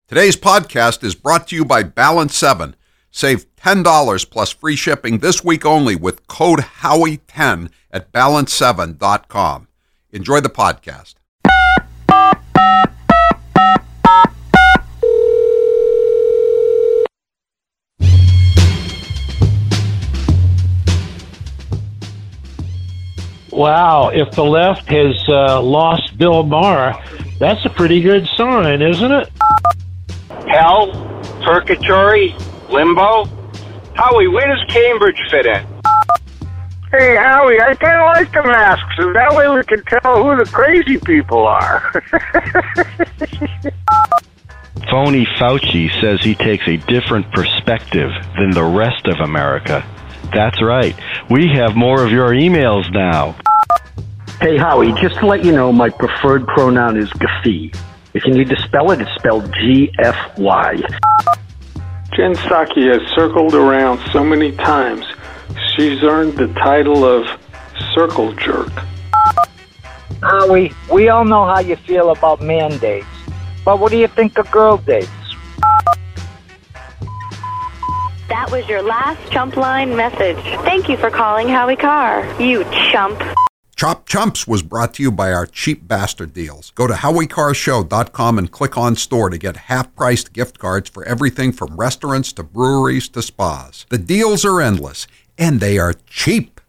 Today's podcast is brought to you by Balance 7. Save $10 plus free shipping this week only with code Howie10 at balance7.com. Enjoy the podcast. Wow, if the left has lost Bill Maher, that's a pretty good sign, isn't it? Hell, purgatory, limbo. Howie, where does Cambridge fit in? Hey, Howie, I kind of like the masks, so that way we can tell who the crazy people are. Phony Fauci says he takes a different perspective than the rest of America. That's right. We have more of your emails now. Hey, Howie, just to let you know, my preferred pronoun is Gaffi. If you need to spell it, it's spelled G-F-Y. Jen Psaki has circled around so many times, she's earned the title of Circle Jerk. Howie, we all know how you feel about mandates, but what do you think of girl dates? That was your last Chump Line message. Thank you for calling Howie Carr, you chump. Chop Chumps was brought to you by our cheap bastard deals. Go to HowieCarrShow.com and click on store to get half-priced gift cards for everything from restaurants to breweries to spas. The deals are endless, and they are cheap.